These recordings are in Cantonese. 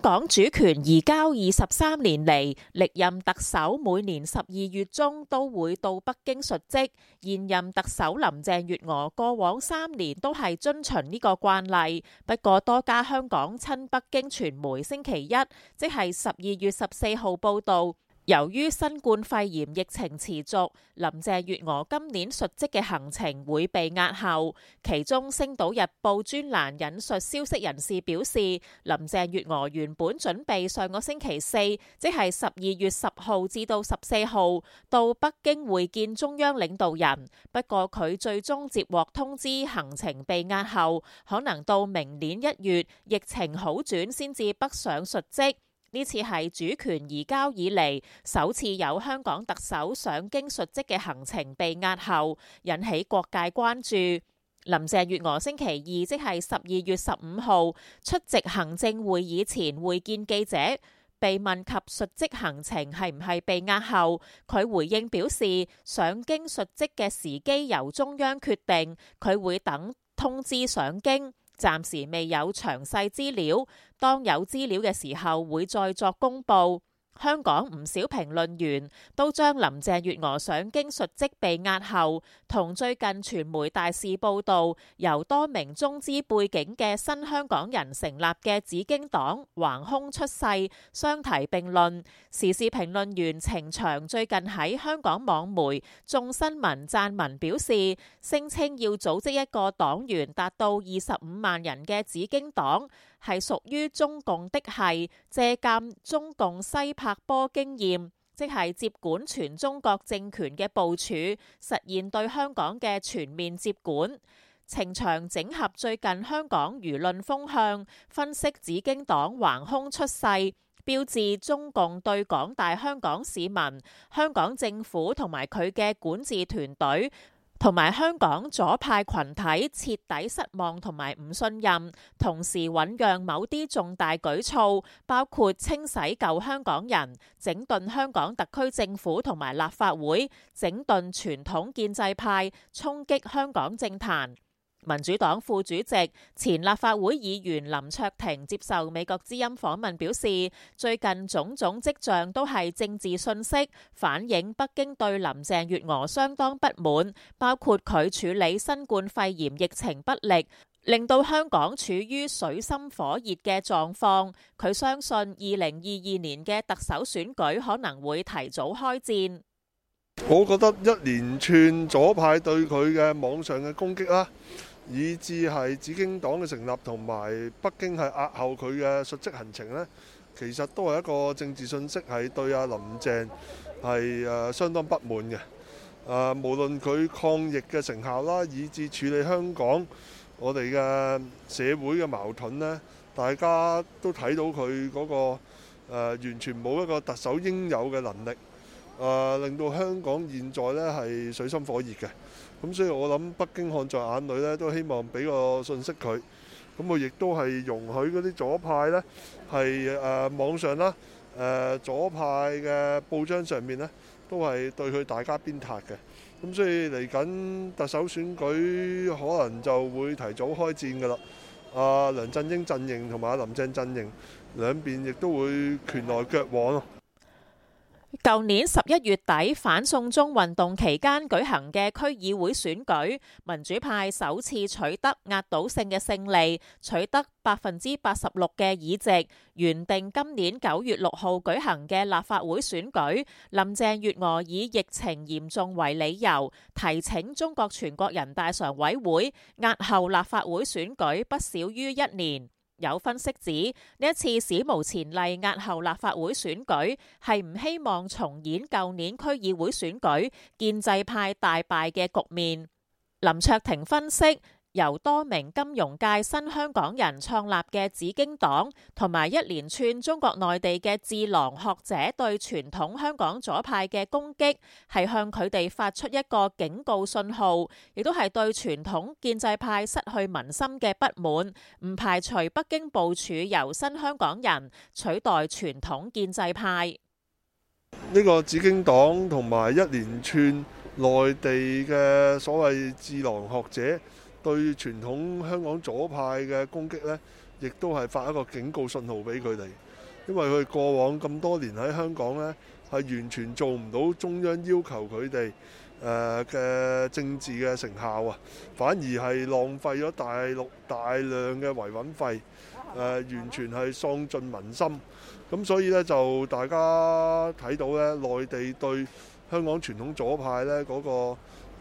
港主權移交23年嚟，歷任特首每年12月中都會到北京述職。現任特首林鄭月娥過往3年都係遵循呢個慣例。不過多家香港親北京傳媒星期一，即係12月14號報導，由於新冠肺炎疫情持續，林鄭月娥今年述職嘅行程會被押後。其中《星島日報》專欄引述消息人士表示，林鄭月娥原本準備上個星期四，即係12月10號至到14號到北京會見中央領導人。不過佢最終接獲通知，行程被押後，可能到明年1月疫情好轉先至北上述職。呢次係主權移交以嚟首次有香港特首上京述職嘅行程被押後，引起各界關注。林鄭月娥星期二，即係12月15號出席行政會議前會見記者，被問及述職行程係唔係被押後，佢回應表示，上京述職嘅時機由中央決定，佢會等通知上京。暫時未有詳細資料，當有資料嘅時候會再作公佈。香港唔少評論員都將林鄭月娥上京述職被押後，同最近傳媒大肆報導由多名中資背景嘅新香港人成立嘅紫荊黨橫空出世相提並論。時事評論員程翔最近喺香港網媒眾新聞撰文表示，聲稱要組織一個黨員達到25萬人嘅紫荊黨，係屬於中共的係借鑑中共西柏坡經驗，即係接管全中國政權嘅部署，實現對香港嘅全面接管。程翔整合最近香港輿論風向，分析紫荊黨橫空出世，標誌中共對廣大香港市民、香港政府同埋佢嘅管治團隊同埋香港左派群體徹底失望同埋唔信任，同時醞釀某啲重大舉措，包括清洗舊香港人、整頓香港特區政府同埋立法會、整頓傳統建制派、衝擊香港政壇。民主黨副主席、前立法會議員林卓廷接受美國之音訪問表示，最近種種跡象都係政治訊息，反映北京對林鄭月娥相當不滿，包括佢處理新冠肺炎疫情不力，令到香港處於水深火熱嘅狀況。佢相信2022年嘅特首選舉可能會提早開戰。 我覺得一連串左派對佢嘅網上嘅攻擊啦，以至係紫荊黨嘅成立同埋北京係押後佢嘅述職行程呢，其實都係一個政治信息，係對阿林鄭係相當不滿嘅。無論佢抗疫嘅成效啦，以至處理香港我哋嘅社會嘅矛盾呢，大家都睇到佢嗰個完全冇一個特首應有嘅能力。令到香港現在呢係水深火熱嘅，咁所以我諗北京看在眼裏呢，都希望俾個信息佢，咁我亦都係容許嗰啲左派呢係網上啦，左派嘅報章上面呢都係對佢大加鞭撻嘅，咁所以嚟緊特首選舉可能就會提早開戰㗎啦。梁振英陣營同埋林鄭陣營兩邊亦都會拳來腳往咯。 舊年11月底反送中運動期間舉行嘅區議會選舉，民主派首次取得壓倒性嘅勝利，取得86%嘅議席。原定今年9月6號舉行嘅立法會選舉，林鄭月娥以疫情嚴重為理由，提請中國全國人大常委會押後立法會選舉不少於1年。有分析指，呢一次史無前例押後立法會選舉，係唔希望重演舊年區議會選舉建制派大敗嘅局面。林卓廷分析，由多名金融界新香港人創立嘅紫荊黨，同埋一連串中國內地嘅智囊學者對傳統香港左派嘅攻擊，係向佢哋發出一個警告信號，亦都係對傳統建制派失去民心嘅不滿。唔排除北京部署由新香港人取代傳統建制派。 呢個紫荊黨同埋一連串內地嘅所謂智囊學者對傳統香港左派嘅攻擊呢，亦都係發一個警告信號俾佢哋。 因為佢過往咁多年喺香港呢，係完全做唔到中央要求佢哋嘅政治嘅成效啊，反而係浪費咗大量嘅維穩費，完全係喪盡民心。咁所以呢，就大家睇到呢，內地對香港傳統左派呢嗰個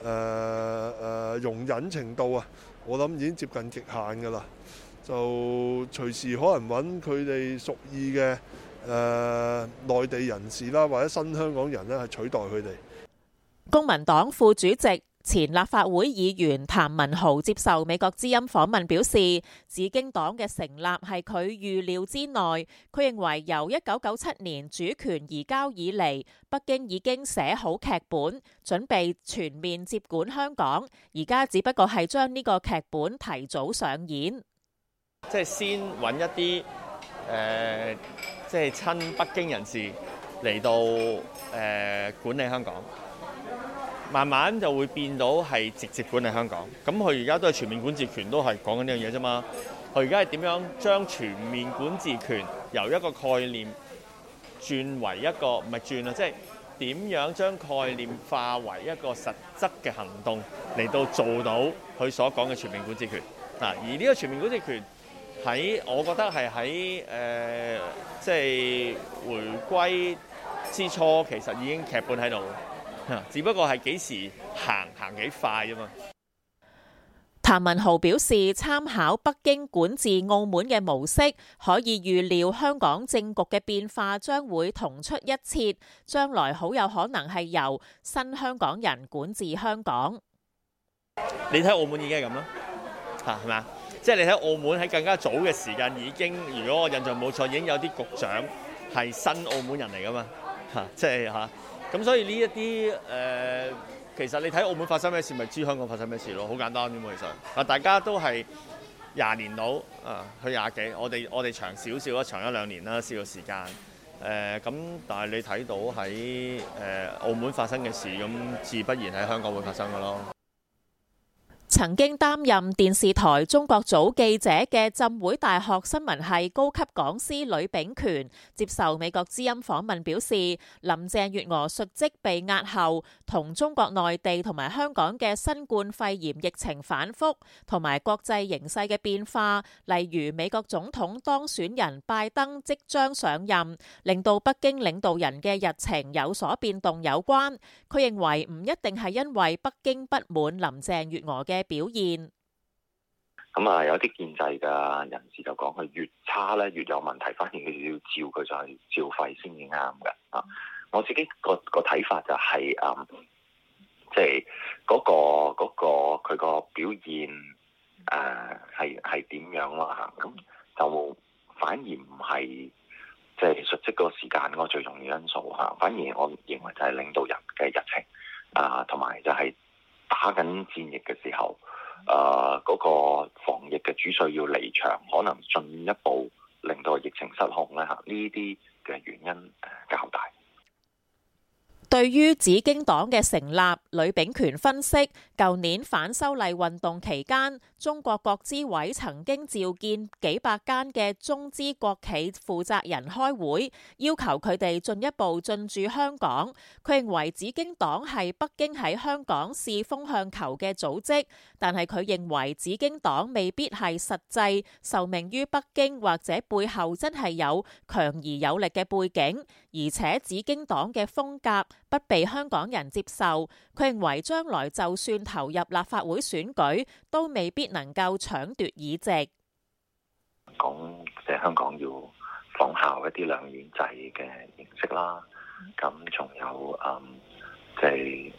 容忍程度啊，我諗已經接近極限㗎啦。就隨時可能揾佢哋屬意嘅內地人士啦，或者新香港人呢，係取代佢哋。 公民黨副主席、前立法會議員譚文豪接受美國之音訪問表示，紫荊黨嘅成立係佢預料之內。佢認為由1997年主權移交以嚟，北京已經寫好劇本，準備全面接管香港，而家只不過係將呢個劇本提早上演。 即係先揾一啲即係親北京人士嚟到管理香港。慢慢就會變到係直接管理香港，咁佢而家都係全面管治權，都係講緊呢樣嘢啫嘛。佢而家係點樣將全面管治權由一個概念轉為一個唔係轉啊，即係點樣將概念化為一個實質嘅行動嚟到做到佢所講嘅全面管治權嗱。而呢個全面管治權喺我覺得係喺即係回歸之初，其實已經劇本喺度。只不過係幾時行幾快啫嘛。 譚文豪表示，參考北京管治澳門嘅模式，可以預料香港政局嘅變化將會同出一轍，將來好有可能係由新香港人管治香港。 你睇澳門已經係咁啦，係咪啊？即係你睇澳門喺更加早嘅時間已經，如果我印象冇錯，已經有啲局長係新澳門人嚟噶嘛，即係嚇。咁所以呢一啲其實你睇澳門發生咩事，咪知香港發生咩事咯，好簡單啫嘛。其實大家都係20年到去20幾，我哋長少少啦，長1-2年啦，少個時間。咁但係你睇到喺澳門發生嘅事，咁自不然喺香港會發生㗎咯。 曾經擔任電視台中國組記者嘅浸會大學新聞系高級講師呂秉權接受美國之音訪問表示，林鄭月娥述職被押後，同中國內地同埋香港嘅新冠肺炎疫情反覆，同埋國際形勢嘅變化，例如美國總統當選人拜登即將上任，令到北京領導人嘅日程有所變動有關。佢認為唔一定係因為北京不滿林鄭月娥嘅表現。 咁有啲建制嘅人士就講佢越差咧越有問題，反而佢要照佢就係照肺先至啱嘅。我自己個睇法就係即係嗰個佢個表現係點樣啦嚇。咁就反而唔係即係述職嗰個時間嗰個最重要因素嚇，反而我認為就係領導人嘅日程同埋就係打緊戰役嘅時候。嗰個防疫嘅主帥要離場，可能進一步令到疫情失控咧嚇，呢啲嘅原因較大。 對於紫荊黨嘅成立，呂秉權分析，舊年反修例運動期間，中國國資委曾經召見幾百間嘅中資國企負責人開會，要求佢哋進一步進駐香港。佢認為紫荊黨係北京喺香港試風向球嘅組織，但係佢認為紫荊黨未必係實際受命於北京，或者背後真係有強而有力嘅背景，而且紫荊黨嘅風格不被香港人接受。佢認為將來就算投入立法會選舉，都未必能夠搶奪議席。 講即係香港要仿效一啲兩院制嘅形式啦，咁仲有即係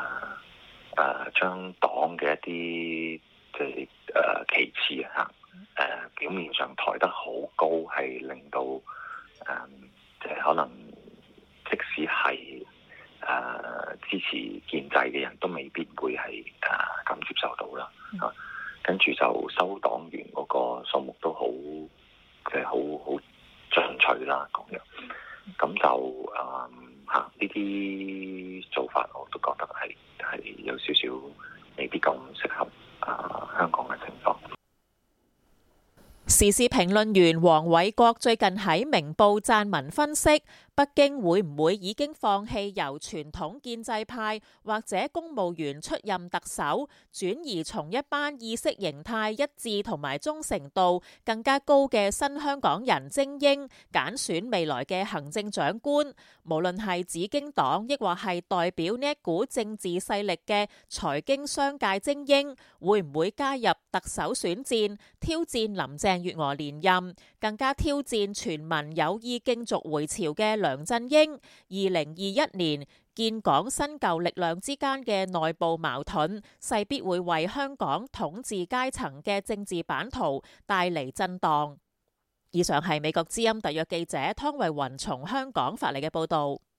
將黨嘅一啲即係旗幟嚇表面上抬得好高，係令到即係可能即使係支持建制嘅人都未必會係咁接受到啦。跟住就收黨員嗰個數目都好，即係好進取啦咁樣。咁就呢啲做法，我都覺得係有少少未必咁適合香港嘅情況。 時事評論員黃偉國最近喺明報撰文分析，北京會唔會已經放棄由傳統建制派或者公務員出任特首，轉移從一班意識形態一致同埋忠誠度更加高嘅新香港人精英揀選未來嘅行政長官？無論係紫荊黨，抑或係代表呢一股政治勢力嘅財經商界精英，會唔會加入特首選戰，挑戰林鄭月娥連任，更加挑戰全民有意競逐回潮嘅梁振英？2021年建港新舊力量之間嘅內部矛盾，勢必會為香港統治階層嘅政治版圖帶嚟震盪。以上係美國之音特約記者湯慧雲從香港發嚟嘅報導。